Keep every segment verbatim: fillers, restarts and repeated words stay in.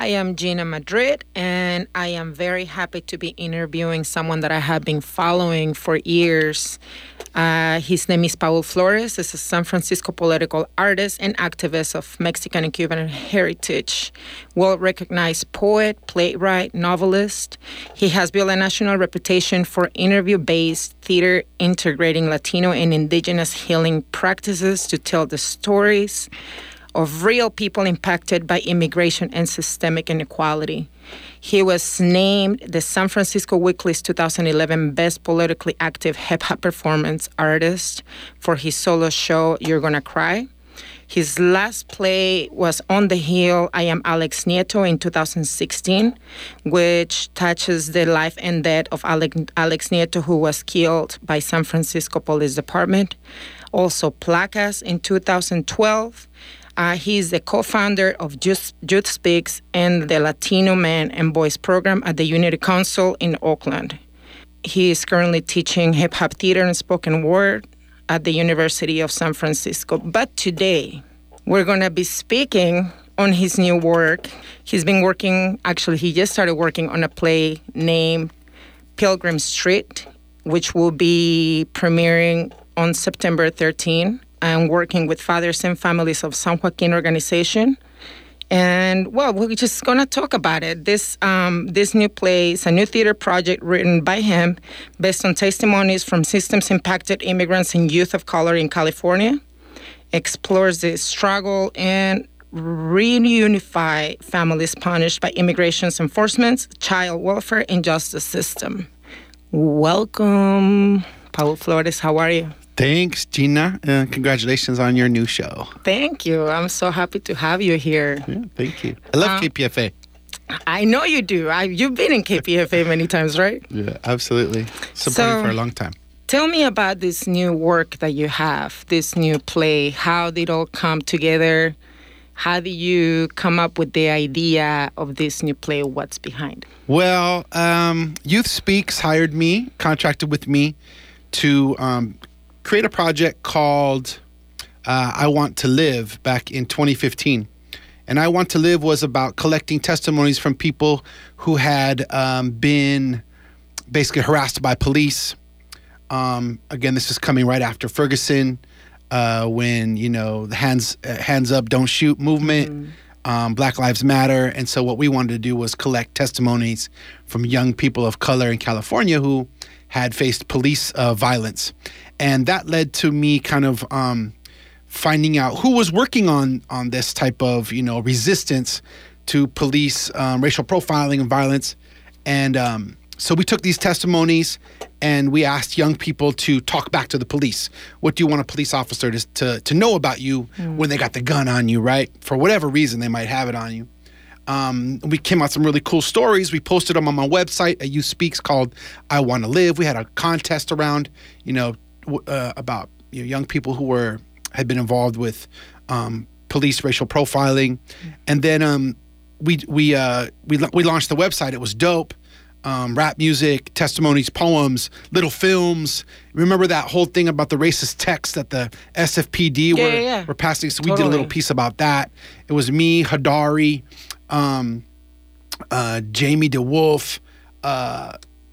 I am Gina Madrid, and I am very happy to be interviewing someone that I have been following for years. Uh, his name is Paul Flores. He's a San Francisco political artist and activist of Mexican and Cuban heritage. Well-recognized poet, playwright, novelist. He has built a national reputation for interview-based theater integrating Latino and indigenous healing practices to tell the stories of real people impacted by immigration and systemic inequality. He was named the San Francisco Weekly's two thousand eleven Best Politically Active Hip-Hop Performance Artist for his solo show, You're Gonna Cry. His last play was On the Hill, I Am Alex Nieto in two thousand sixteen, which touches the life and death of Alex Nieto, who was killed by San Francisco Police Department. Also Placas in two thousand twelve. Uh, he's the co-founder of Youth, Youth Speaks and the Latino Men and Boys program at the Unity Council in Oakland. He is currently teaching hip-hop theater and spoken word at the University of San Francisco. But today, we're going to be speaking on his new work. He's been working, actually, he just started working on a play named Pilgrim Street, which will be premiering on September thirteenth. I'm working with Fathers and Families of San Joaquin organization. And, well, we're just going to talk about it. This um, this new play is a new theater project written by him based on testimonies from systems-impacted immigrants and youth of color in California. Explores the struggle and reunify families punished by immigration's enforcement, child welfare, and justice system. Welcome, Paul Flores. How are you? Thanks, Gina. Uh, congratulations on your new show. Thank you. I'm so happy to have you here. Yeah, thank you. I love um, K P F A. I know you do. I, you've been in K P F A many times, right? Yeah, absolutely. Supporting so, for a long time. Tell me about this new work that you have, this new play. How did it all come together? How did you come up with the idea of this new play? What's behind it? Well, um, Youth Speaks hired me, contracted with me to um, create a project called uh, I Want to Live back in twenty fifteen. And I Want to Live was about collecting testimonies from people who had um, been basically harassed by police. Um, again, this is coming right after Ferguson, uh, when, you know, the hands uh, hands up, don't shoot movement, mm-hmm. um, Black Lives Matter. And so what we wanted to do was collect testimonies from young people of color in California who had faced police uh, violence. And that led to me kind of um, finding out who was working on on this type of, you know, resistance to police um, racial profiling and violence. And um, so we took these testimonies and we asked young people to talk back to the police. What do you want a police officer to to, to know about you mm. when they got the gun on you, right? For whatever reason, they might have it on you. Um, we came out some really cool stories. We posted them on my website at Youth Speaks called I Want to Live. We had a contest around, you know, Uh, about you know, young people who were had been involved with um, police racial profiling, and then um, we we uh, we we launched the website. It was dope. Um, rap music, testimonies, poems, little films. Remember that whole thing about the racist text that the S F P D yeah, were, yeah, yeah. were passing? So we totally. did a little piece about that. It was me, Hadari, um, uh, Jamie DeWolf, uh,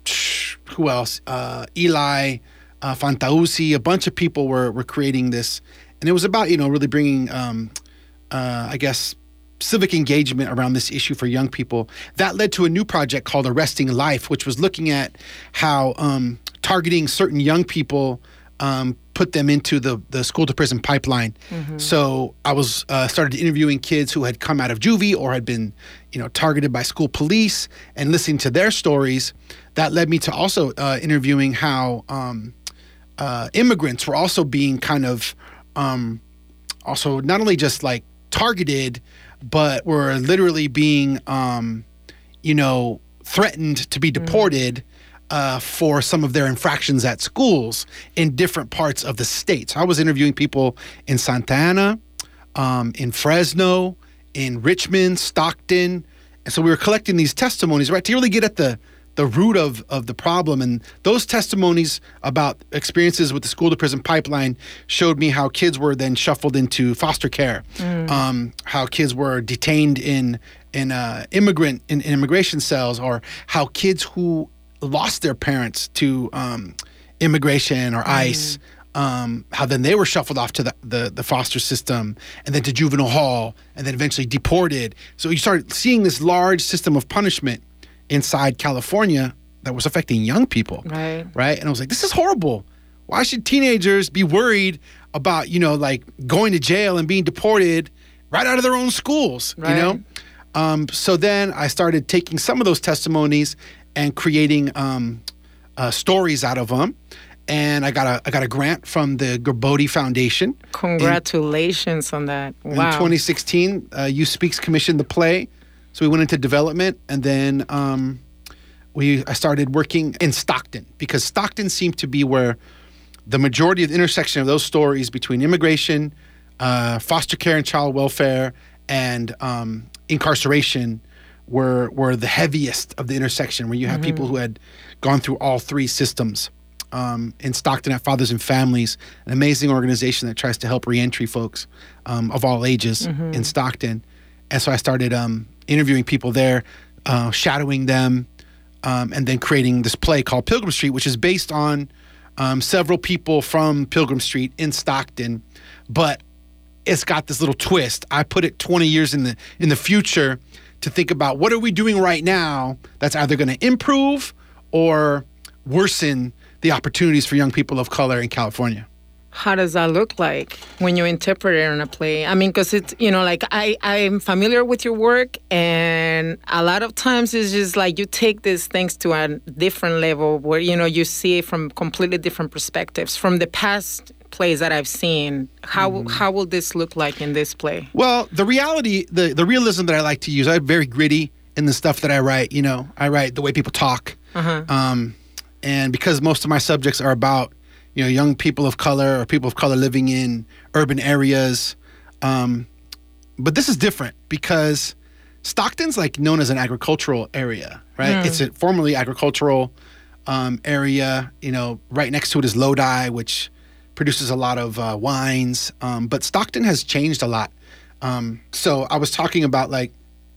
who else? Uh, Eli. Uh, Fantausi, a bunch of people were were creating this, and it was about, you know, really bringing, um, uh, I guess, civic engagement around this issue for young people. That led to a new project called Arresting Life, which was looking at how um, targeting certain young people um, put them into the the school to prison pipeline. Mm-hmm. So I was uh, started interviewing kids who had come out of juvie or had been, you know, targeted by school police and listening to their stories. That led me to also uh, interviewing how um, Uh, immigrants were also being kind of um, also not only just like targeted, but were literally being, um, you know, threatened to be deported mm. uh, for some of their infractions at schools in different parts of the state. So I was interviewing people in Santa Ana, um, in Fresno, in Richmond, Stockton. And so we were collecting these testimonies, right, to really get at the the root of, of the problem. And those testimonies about experiences with the school to prison pipeline showed me how kids were then shuffled into foster care, mm. um, how kids were detained in in uh, immigrant in, in immigration cells, or how kids who lost their parents to um, immigration or ICE, mm. um, how then they were shuffled off to the, the, the foster system and then to juvenile hall and then eventually deported. So you started seeing this large system of punishment inside California that was affecting young people. Right. Right. And I was like, this is horrible. Why should teenagers be worried about, you know, like going to jail and being deported right out of their own schools, right. you know? Um, so then I started taking some of those testimonies and creating um, uh, stories out of them. And I got a I got a grant from the Gerbode Foundation. Congratulations in, on that. Wow. In twenty sixteen, uh, Youth Speaks commissioned the play. So we went into development, and then um, we I started working in Stockton, because Stockton seemed to be where the majority of the intersection of those stories between immigration, uh, foster care and child welfare, and um, incarceration were were the heaviest of the intersection, where you have mm-hmm. people who had gone through all three systems. Um, in Stockton at Fathers and Families, an amazing organization that tries to help reentry folks um, of all ages mm-hmm. in Stockton. And so I started um, interviewing people there, uh, shadowing them, um, and then creating this play called Pilgrim Street, which is based on um, several people from Pilgrim Street in Stockton, but it's got this little twist. I put it twenty years in the in the future to think about what are we doing right now that's either going to improve or worsen the opportunities for young people of color in California. How does that look like when you interpret it in a play? I mean, because it's, you know, like I, I'm familiar with your work, and a lot of times it's just like you take these things to a different level where, you know, you see it from completely different perspectives. From the past plays that I've seen, how mm. how will this look like in this play? Well, the reality, the, the realism that I like to use, I'm very gritty in the stuff that I write. You know, I write the way people talk. Uh-huh. Um, and because most of my subjects are about, you know, young people of color or people of color living in urban areas. Um, but this is different because Stockton's like known as an agricultural area, right? Mm. It's a formerly agricultural um, area. You know, right next to it is Lodi, which produces a lot of uh, wines. Um, but Stockton has changed a lot. Um, so I was talking about like,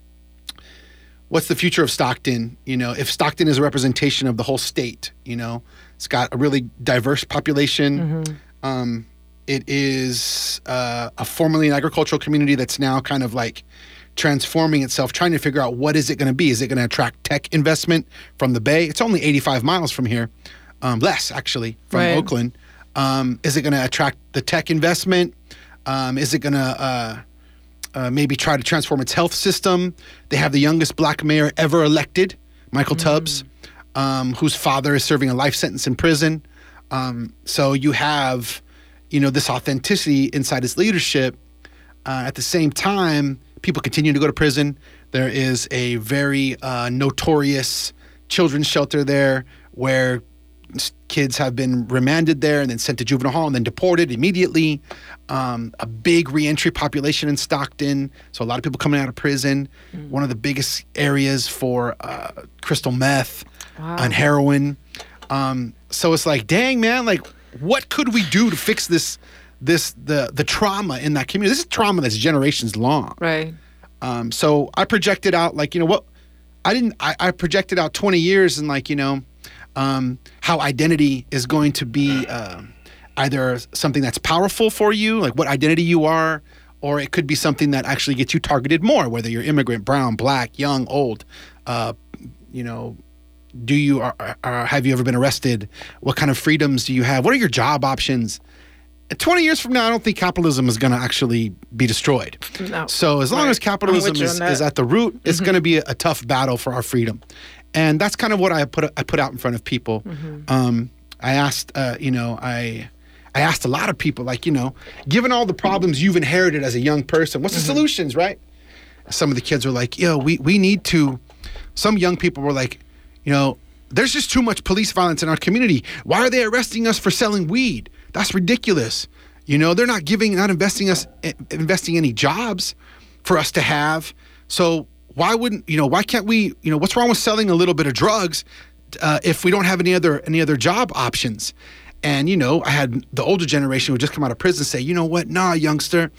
what's the future of Stockton? You know, if Stockton is a representation of the whole state, you know, it's got a really diverse population. Mm-hmm. Um, it is uh, a formerly an agricultural community that's now kind of like transforming itself, trying to figure out what is it going to be. Is it going to attract tech investment from the Bay? It's only eighty-five miles from here, um, less actually from right. Oakland. Um, is it going to attract the tech investment? Um, is it going to uh, uh, maybe try to transform its health system? They have the youngest black mayor ever elected, Michael mm. Tubbs. Um, whose father is serving a life sentence in prison. Um, so you have, you know, this authenticity inside his leadership. Uh, at the same time, people continue to go to prison. There is a very uh, notorious children's shelter there where kids have been remanded there and then sent to juvenile hall and then deported immediately. Um, a big reentry population in Stockton. So a lot of people coming out of prison. Mm. One of the biggest areas for uh, crystal meth. Wow. And heroin. Um, so it's like, dang, man, like, what could we do to fix this, this, the, the trauma in that community? This is trauma that's generations long. Right. Um, so I projected out, like, you know, what, I didn't, I, I projected out twenty years and, like, you know, um, how identity is going to be uh, either something that's powerful for you, like what identity you are, or it could be something that actually gets you targeted more, whether you're immigrant, brown, black, young, old, uh, you know, Do you are, are, have you ever been arrested? What kind of freedoms do you have? What are your job options? twenty years from now, I don't think capitalism is going to actually be destroyed. No. So as long right. as capitalism is, is at the root, mm-hmm. it's going to be a, a tough battle for our freedom. And that's kind of what I put I put out in front of people. Mm-hmm. Um, I asked, uh, you know, I I asked a lot of people, like, you know, given all the problems you've inherited as a young person, what's mm-hmm. the solutions, right? Some of the kids were like, yo, we we need to. Some young people were like, you know, there's just too much police violence in our community. Why are they arresting us for selling weed? That's ridiculous. You know, they're not giving, not investing us, investing any jobs for us to have. So why wouldn't, you know, why can't we, you know, what's wrong with selling a little bit of drugs uh, if we don't have any other, any other job options? And, you know, I had the older generation who just come out of prison say, you know what, nah, youngster,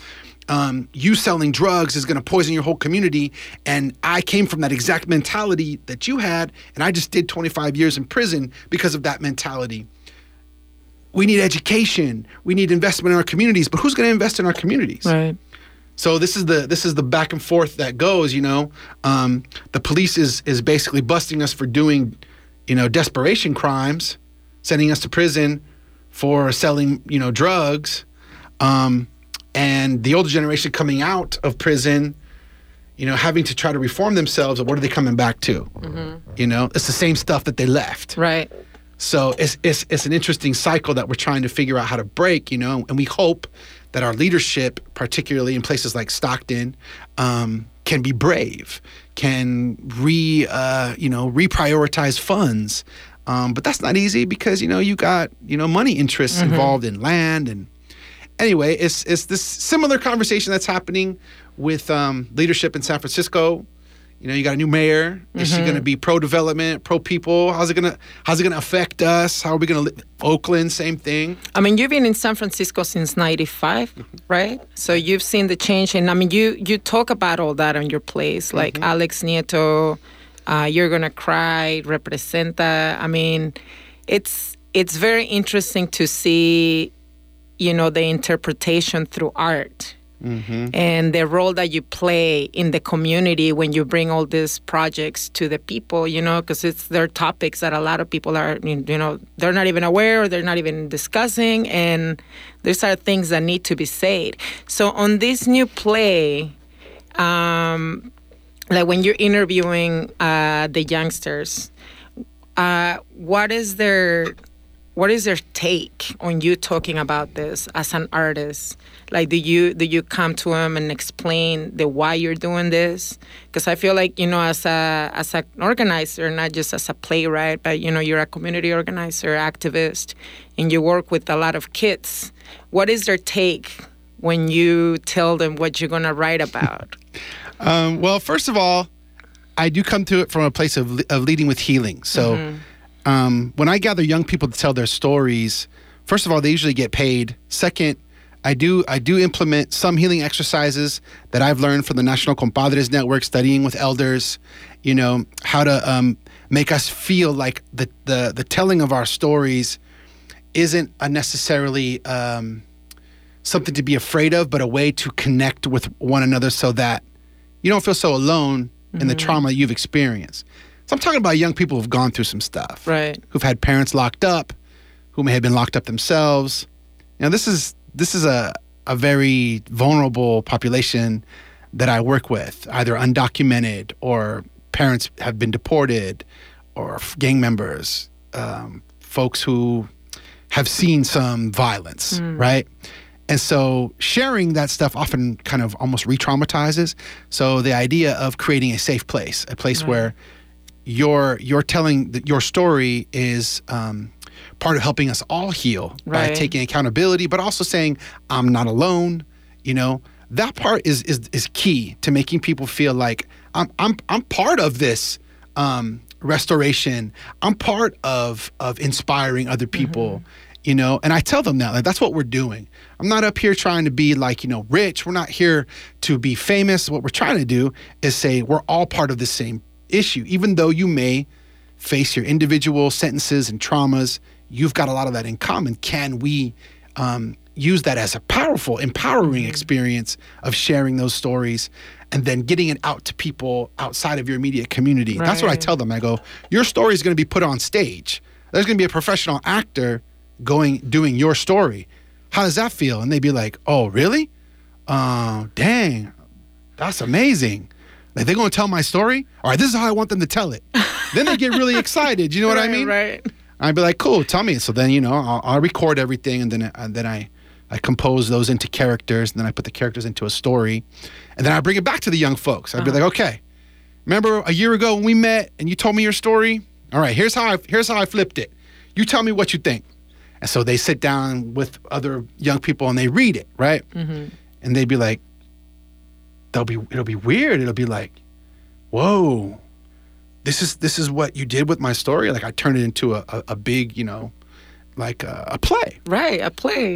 um, you selling drugs is going to poison your whole community. And I came from that exact mentality that you had, and I just did twenty-five years in prison because of that mentality. We need education. We need investment in our communities. But who's going to invest in our communities? Right. So this is the this is the back and forth that goes. You know, um, the police is is basically busting us for doing, you know, desperation crimes, sending us to prison for selling, you know, drugs. Um, and the older generation coming out of prison, you know, having to try to reform themselves. What are they coming back to? Mm-hmm. You know, it's the same stuff that they left. Right. So it's, it's it's an interesting cycle that we're trying to figure out how to break, you know, and we hope that our leadership, particularly in places like Stockton, um, can be brave, can re, uh, you know, reprioritize funds. Um, but that's not easy because, you know, you got, you know, money interests mm-hmm. involved in land. And anyway, it's it's this similar conversation that's happening with um, leadership in San Francisco. You know, you got a new mayor. Is mm-hmm. she going to be pro-development, pro-people? How's it going to How's it going to affect us? How are we going to live? Oakland, same thing. I mean, you've been in San Francisco since ninety-five, mm-hmm. right? So you've seen the change. And I mean, you you talk about all that on your plays, like mm-hmm. Alex Nieto, uh, You're Gonna Cry, Representa. I mean, it's it's very interesting to see, you know, the interpretation through art. Mm-hmm. And the role that you play in the community when you bring all these projects to the people, you know, because it's they're topics that a lot of people are, you know, they're not even aware or they're not even discussing. And these are things that need to be said. So on this new play, um, like when you're interviewing uh, the youngsters, uh, what is their... What is their take on you talking about this as an artist? Like, do you do you come to them and explain the why you're doing this? Because I feel like, you know, as a as an organizer, not just as a playwright, but, you know, you're a community organizer, activist, and you work with a lot of kids. What is their take when you tell them what you're going to write about? um, well, first of all, I do come to it from a place of, of leading with healing. So. Mm-hmm. Um, when I gather young people to tell their stories, first of all, they usually get paid. Second, I do I do implement some healing exercises that I've learned from the National Compadres Network, studying with elders, you know, how to um, make us feel like the, the, the telling of our stories isn't a necessarily um, something to be afraid of, but a way to connect with one another so that you don't feel so alone mm-hmm. in the trauma you've experienced. So I'm talking about young people who've gone through some stuff, right? Who've had parents locked up, who may have been locked up themselves. You know, this is this is a a very vulnerable population that I work with, either undocumented or parents have been deported, or gang members, um, folks who have seen some violence, mm. right? And so sharing that stuff often kind of almost re-traumatizes. So the idea of creating a safe place, a place right. where You're you're telling the, your story is um, part of helping us all heal right. by taking accountability, but also saying I'm not alone. You know, that part is is is key to making people feel like I'm I'm I'm part of this um, restoration. I'm part of of inspiring other people. Mm-hmm. You know, and I tell them that like that's what we're doing. I'm not up here trying to be like, you know, rich. We're not here to be famous. What we're trying to do is say we're all part of the same issue. Even though you may face your individual sentences and traumas, you've got a lot of that in common. Can we um, use that as a powerful, empowering mm-hmm. experience of sharing those stories and then getting it out to people outside of your immediate community? Right. That's what I tell them. I go, your story is going to be put on stage. There's going to be a professional actor going, doing your story. How does that feel? And they'd be like, oh, really? Uh, dang, that's amazing. Like, they're going to tell my story? All right, this is how I want them to tell it. Then they get really excited. You know what right, I mean? Right. I'd be like, cool, tell me. So then, you know, I'll, I'll record everything, and then and then I, I compose those into characters, and then I put the characters into a story. And then I bring it back to the young folks. I'd uh-huh. be like, okay, remember a year ago when we met and you told me your story? All right, here's how I, here's how I flipped it. You tell me what you think. And so they sit down with other young people, and they read it, right? Mm-hmm. And they'd be like, They'll be, it'll be weird. It'll be like, whoa, this is this is what you did with my story. Like I turned it into a, a, a big, you know, like a, a play. Right, a play.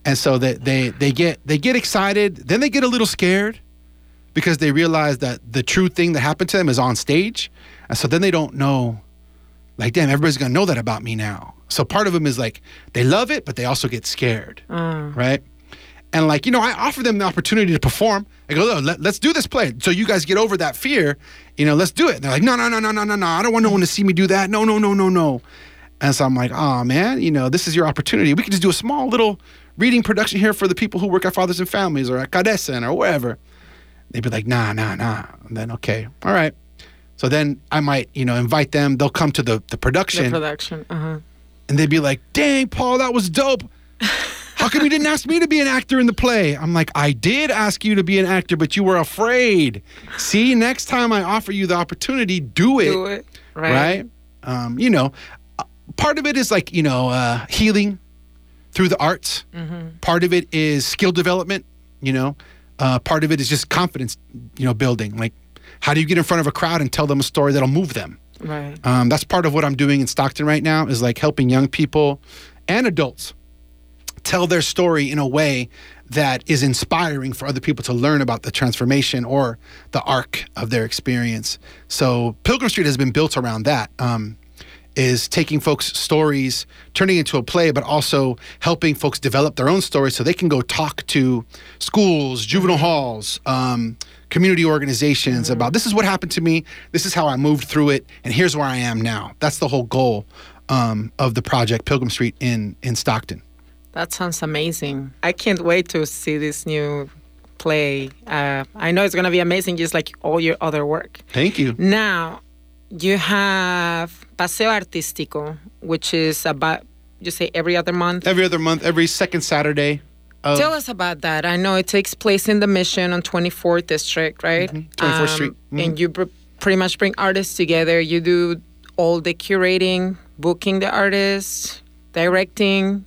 And so they, they they get they get excited, then they get a little scared because they realize that the true thing that happened to them is on stage. And so then they don't know, like, damn, everybody's going to know that about me now. So part of them is like, they love it, but they also get scared, uh. right? And like, you know, I offer them the opportunity to perform. I go, let, let's do this play. So you guys get over that fear, you know, let's do it. And they're like, no, no, no, no, no, no, no. I don't want no one to see me do that. No, no, no, no, no. And so I'm like, oh, man, you know, this is your opportunity. We can just do a small little reading production here for the people who work at Fathers and Families or at Cadesen or wherever. They'd be like, nah, nah, nah. And then, okay, all right. So then I might, you know, invite them. They'll come to the, the production. The production, uh-huh. And they'd be like, dang, Paul, that was dope. How come you didn't ask me to be an actor in the play? I'm like, I did ask you to be an actor, but you were afraid. See, next time I offer you the opportunity, do it. Do it, right. Right? Um, you know, part of it is like, you know, uh, healing through the arts. Mm-hmm. Part of it is skill development, you know. Uh, part of it is just confidence, you know, building. Like, how do you get in front of a crowd and tell them a story that'll move them? Right. Um, that's part of what I'm doing in Stockton right now is like helping young people and adults tell their story in a way that is inspiring for other people to learn about the transformation or the arc of their experience. So Pilgrim Street has been built around that, um, is taking folks' stories, turning into a play, but also helping folks develop their own stories so they can go talk to schools, juvenile halls, um, community organizations mm-hmm. about this is what happened to me, this is how I moved through it, and here's where I am now. That's the whole goal um, of the project, Pilgrim Street in, in Stockton. That sounds amazing. I can't wait to see this new play. Uh, I know it's going to be amazing, just like all your other work. Thank you. Now, you have Paseo Artístico, which is about, you say, every other month? Every other month, every second Saturday. Of... Tell us about that. I know it takes place in the Mission on twenty-fourth District, right? Mm-hmm. twenty-fourth Street. Mm-hmm. And you pr- pretty much bring artists together. You do all the curating, booking the artists, directing.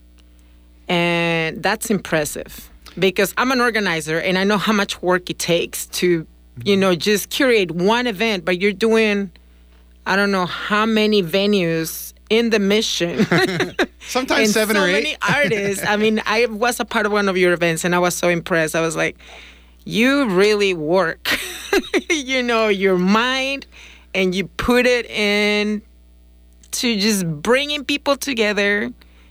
And that's impressive because I'm an organizer and I know how much work it takes to, you know, just curate one event, but you're doing, I don't know how many venues in the Mission. Sometimes and seven so or eight. many artists. I mean, I was a part of one of your events and I was so impressed. I was like, you really work, you know, your mind and you put it in to just bringing people together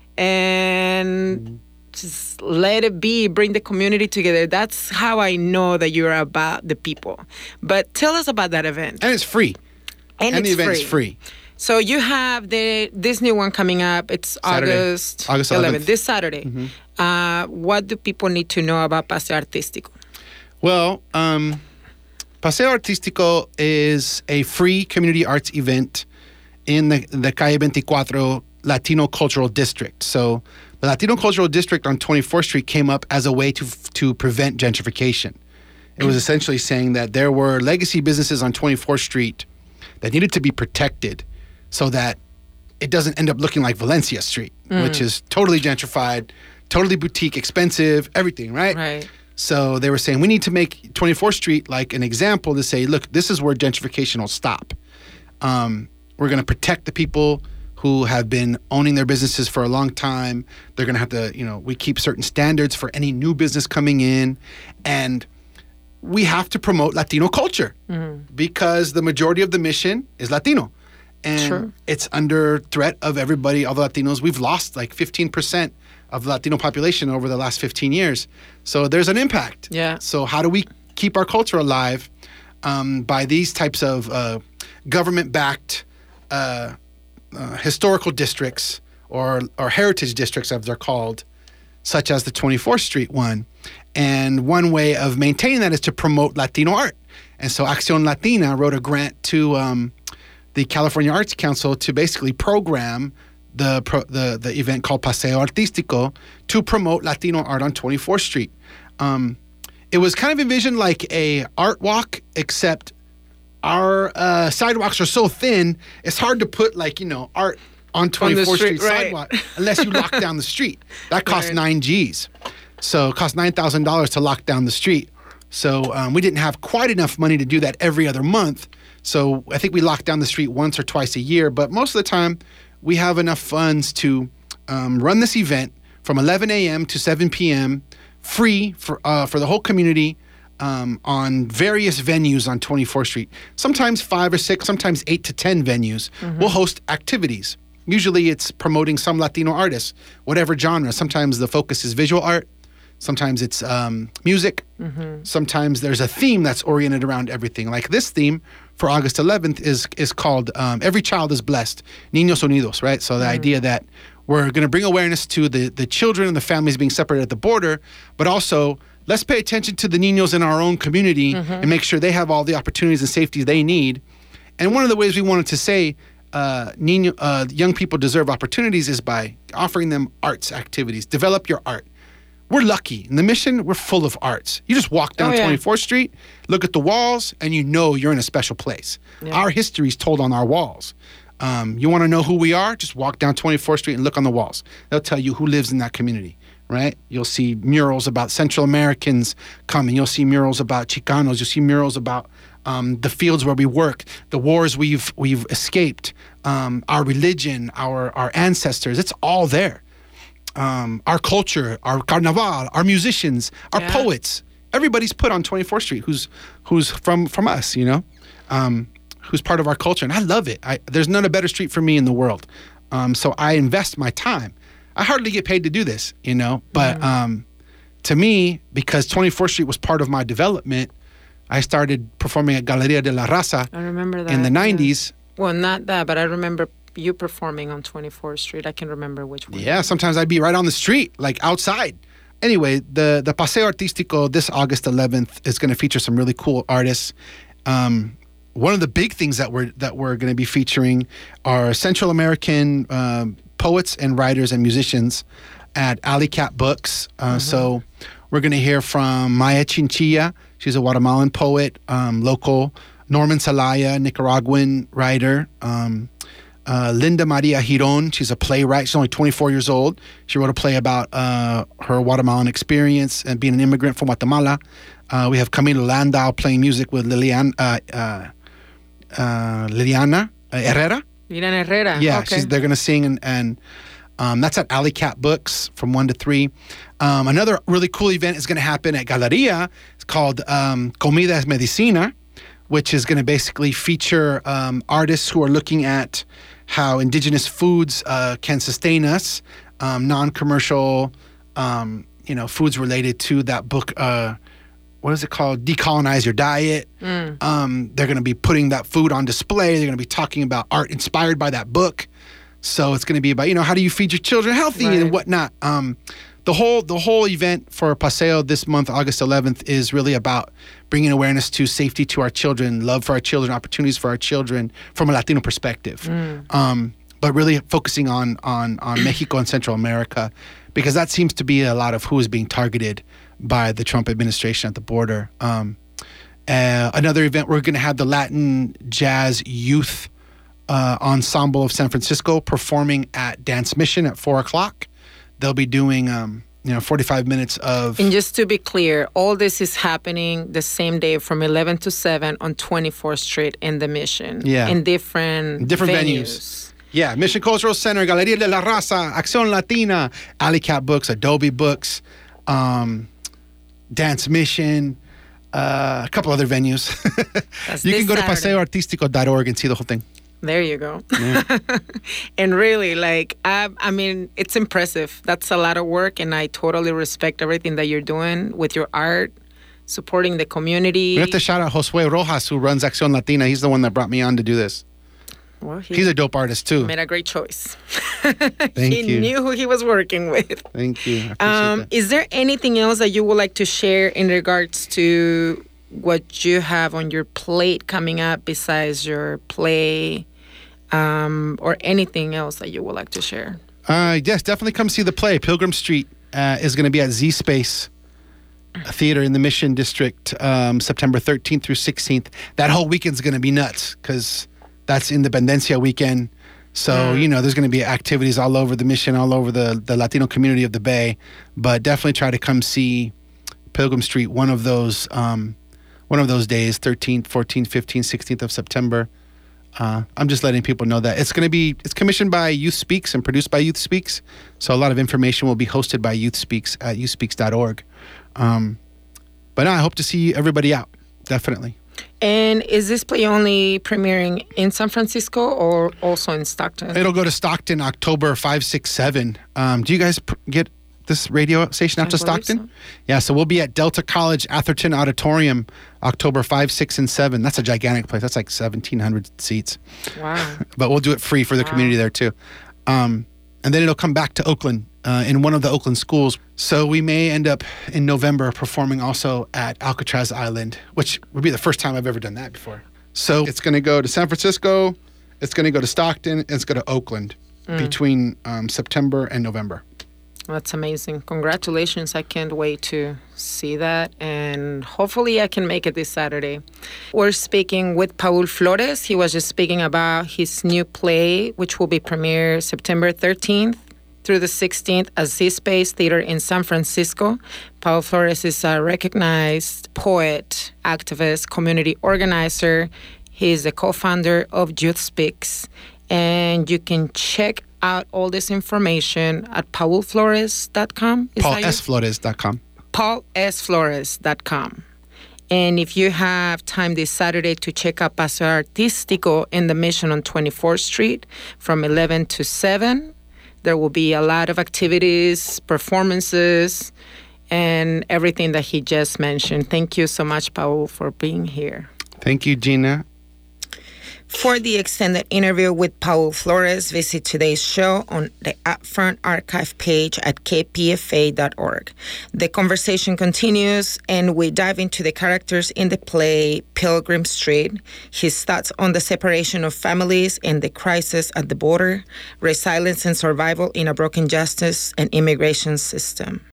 and mm-hmm. just let it be, bring the community together. That's how I know that you're about the people. But tell us about that event. And it's free. And, and it's the event free. is free. So you have the this new one coming up. It's Saturday. August, August eleventh, eleventh. this Saturday. Mm-hmm. Uh, what do people need to know about Paseo Artístico? Well, um, Paseo Artístico is a free community arts event in the, the Calle twenty-four Latino Cultural District. So the Latino Cultural District on twenty-fourth Street came up as a way to to prevent gentrification. It was essentially saying that there were legacy businesses on twenty-fourth Street that needed to be protected so that it doesn't end up looking like Valencia Street, mm. which is totally gentrified, totally boutique, expensive, everything, right? Right. So they were saying we need to make twenty-fourth Street like an example to say, look, this is where gentrification will stop. Um, we're going to protect the people who have been owning their businesses for a long time. They're going to have to, you know, we keep certain standards for any new business coming in. And we have to promote Latino culture mm-hmm. because the majority of the Mission is Latino. And sure. it's under threat of everybody, all the Latinos. We've lost like fifteen percent of the Latino population over the last fifteen years. So there's an impact. Yeah. So how do we keep our culture alive um, by these types of uh, government-backed uh, uh, historical districts or or heritage districts, as they're called, such as the twenty-fourth Street one. And one way of maintaining that is to promote Latino art. And so Acción Latina wrote a grant to um, the California Arts Council to basically program the, pro- the the event called Paseo Artístico to promote Latino art on twenty-fourth Street. Um, it was kind of envisioned like a art walk, except our uh, sidewalks are so thin, it's hard to put like, you know, art on twenty-fourth Street right. sidewalk unless you lock down the street. That costs right. nine G's. So it cost nine thousand dollars to lock down the street. So um, we didn't have quite enough money to do that every other month. So I think we locked down the street once or twice a year. But most of the time, we have enough funds to um, run this event from eleven a.m. to seven p.m. free for uh, for the whole community um, on various venues on twenty-fourth Street. Sometimes five or six, sometimes eight to ten venues. Mm-hmm. We'll host activities. Usually it's promoting some Latino artists, whatever genre. Sometimes the focus is visual art. Sometimes it's um, music. Mm-hmm. Sometimes there's a theme that's oriented around everything. Like this theme for August eleventh is is called um, Every Child is Blessed, Niños Unidos, right? So the mm-hmm. idea that we're going to bring awareness to the, the children and the families being separated at the border, but also let's pay attention to the niños in our own community mm-hmm. and make sure they have all the opportunities and safety they need. And one of the ways we wanted to say uh, niño, uh, young people deserve opportunities is by offering them arts activities. Develop your art. We're lucky. In the Mission, we're full of arts. You just walk down oh, yeah. twenty-fourth Street, look at the walls, and you know you're in a special place. Yeah. Our history is told on our walls. Um, you want to know who we are? Just walk down twenty-fourth Street and look on the walls. They'll tell you who lives in that community, right? You'll see murals about Central Americans coming. You'll see murals about Chicanos. You'll see murals about um, the fields where we work, the wars we've we've escaped, um, our religion, our our ancestors. It's all there. Um, our culture, our carnaval, our musicians, our yeah. poets. Everybody's put on twenty-fourth Street who's who's from from us, you know, um, who's part of our culture. And I love it. I, there's not a better street for me in the world. Um, so I invest my time. I hardly get paid to do this, you know, but mm. um, to me, because twenty-fourth Street was part of my development, I started performing at Galeria de la Raza I remember that, in the nineties. Yeah. Well, not that, but I remember you performing on twenty-fourth Street. I can remember which one. Yeah, sometimes I'd be right on the street, like outside. Anyway, the, the Paseo Artístico this August eleventh is going to feature some really cool artists. Um, one of the big things that we're that we're going to be featuring are Central American um, poets and writers and musicians at Alley Cat Books. Uh, mm-hmm. So we're going to hear from Maya Chinchilla. She's a Guatemalan poet, um, local. Norman Celaya, Nicaraguan writer. Um, uh, Linda Maria Giron, she's a playwright. She's only twenty-four years old. She wrote a play about uh, her Guatemalan experience and being an immigrant from Guatemala. Uh, we have Camilo Landau playing music with Lilian, uh, uh, uh, Liliana Herrera. Liliana Herrera. Yeah, okay. she's, they're going to sing, and, and um, that's at Alley Cat Books from one to three. Um, another really cool event is going to happen at Galeria. It's called um, Comida es Medicina, which is going to basically feature um, artists who are looking at how indigenous foods uh, can sustain us, um, non-commercial, um, you know, foods related to that book. Uh, what is it called? Decolonize Your Diet. Mm. Um, they're going to be putting that food on display. They're going to be talking about art inspired by that book. So it's going to be about, you know, how do you feed your children healthy right. and whatnot. Um, the whole the whole event for Paseo this month, August eleventh, is really about bringing awareness to safety to our children, love for our children, opportunities for our children from a Latino perspective. Mm. Um, but really focusing on, on, on Mexico and Central America, because that seems to be a lot of who is being targeted by the Trump administration at the border. Um, uh, another event, we're going to have the Latin Jazz Youth uh, Ensemble of San Francisco performing at Dance Mission at four o'clock. They'll be doing, um, you know, forty-five minutes of... And just to be clear, all this is happening the same day from eleven to seven on twenty-fourth Street in the Mission. Yeah. In different, different venues. venues. Yeah, Mission Cultural Center, Galeria de la Raza, Acción Latina, Alley Cat Books, Adobe Books, um, Dance Mission, uh, a couple other venues. You can go Saturday. to paseo artistico dot org and see the whole thing. There you go. Yeah. And really, like, I, I mean, it's impressive. That's a lot of work, and I totally respect everything that you're doing with your art, supporting the community. We have to shout out Josue Rojas, who runs Acción Latina. He's the one that brought me on to do this. Well, he He's a dope artist, too. Made a great choice. Thank he you. He knew who he was working with. Thank you. I appreciate um, that. Is there anything else that you would like to share in regards to what you have on your plate coming up besides your play, um, or anything else that you would like to share? Uh, yes, definitely come see the play. Pilgrim Street uh, is going to be at Z Space Theater in the Mission District, um, September thirteenth through sixteenth. That whole weekend's going to be nuts because that's Independencia weekend. So, mm. you know, there's going to be activities all over the Mission, all over the, the Latino community of the Bay. But definitely try to come see Pilgrim Street one of those um, one of those days, thirteenth, fourteenth, fifteenth, sixteenth of September. Uh, I'm just letting people know that it's going to be, it's commissioned by Youth Speaks and produced by Youth Speaks. So a lot of information will be hosted by Youth Speaks at youth speaks dot org. Um, but no, I hope to see everybody out. Definitely. And is this play only premiering in San Francisco or also in Stockton? It'll go to Stockton October five, six, seven. Um, do you guys pr- get this radio station out I to believe Stockton? so. Yeah, so we'll be at Delta College Atherton Auditorium October five, six, and seven. That's a gigantic place. That's like seventeen hundred seats. Wow. But we'll do it free for the Wow. community there too. Um, and then it'll come back to Oakland uh, in one of the Oakland schools. So we may end up in November performing also at Alcatraz Island, which would be the first time I've ever done that before. So it's going to go to San Francisco, it's going to go to Stockton, and it's going to Oakland Mm. between um, September and November. That's amazing. Congratulations. I can't wait to see that. And hopefully I can make it this Saturday. We're speaking with Paul Flores. He was just speaking about his new play, which will be premiered September thirteenth through the sixteenth at Z-Space Theater in San Francisco. Paul Flores is a recognized poet, activist, community organizer. He's the co-founder of Youth Speaks. And you can check out all this information at paul flores dot com. paul s flores dot com. paul s flores dot com. And if you have time this Saturday to check out Paso Artístico in the Mission on twenty-fourth Street from eleven to seven, there will be a lot of activities, performances, and everything that he just mentioned. Thank you so much, Paul, for being here. Thank you, Gina. For the extended interview with Paul Flores, visit today's show on the Upfront Archive page at k p f a dot org. The conversation continues, and we dive into the characters in the play Pilgrim Street, his thoughts on the separation of families and the crisis at the border, resilience and survival in a broken justice and immigration system.